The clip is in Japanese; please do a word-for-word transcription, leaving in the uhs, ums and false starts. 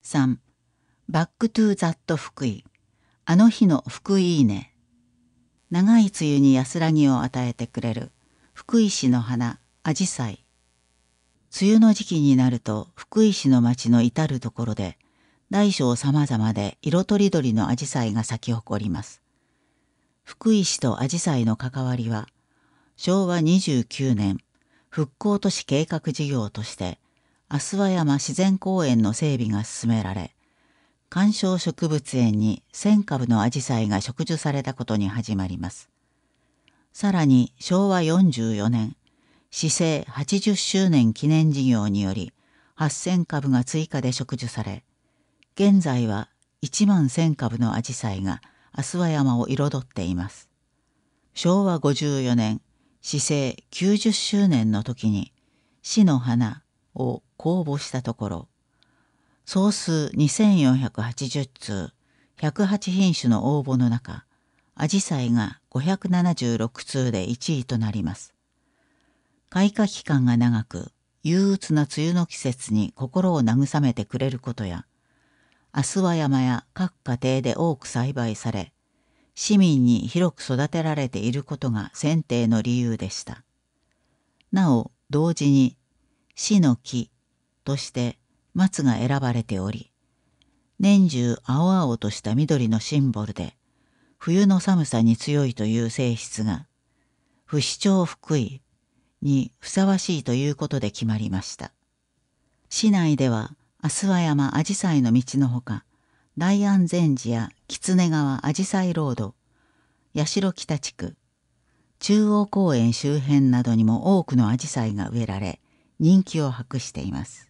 さん. バックトゥーザット福井。あの日の福井稲。長い梅雨に安らぎを与えてくれる福井市の花、アジサイ。梅雨の時期になると福井市の町の至るところで大小さまざまで色とりどりのアジサイが咲き誇ります。福井市とアジサイの関わりはしょうわにじゅうきゅうねん復興都市計画事業として飛羽山自然公園の整備が進められ、観賞植物園にせんかぶのアジサイが植樹されたことに始まります。さらにしょうわよんじゅうよねん、市政はちじゅっしゅうねん記念事業によりはっせんかぶが追加で植樹され、現在はいちまんせんかぶのアジサイが飛羽山を彩っています。しょうわごじゅうよねん、市政きゅうじゅっしゅうねんの時に市の花を公募したところ、総数にせんよんひゃくはちじゅっつう、ひゃくはちひんしゅの応募の中、アジサイがごひゃくななじゅうろくつうでいちいとなります。開花期間が長く、憂鬱な梅雨の季節に心を慰めてくれることや、飛羽山や各家庭で多く栽培され、市民に広く育てられていることが選定の理由でした。なお、同時に、市の木として松が選ばれており、年中青々とした緑のシンボルで、冬の寒さに強いという性質が、不死鳥福井にふさわしいということで決まりました。市内では、飛羽山あじさいの道のほか、大安禅寺や狐川あじさいロード、八代北地区、中央公園周辺などにも多くのアジサイが植えられ、人気を博しています。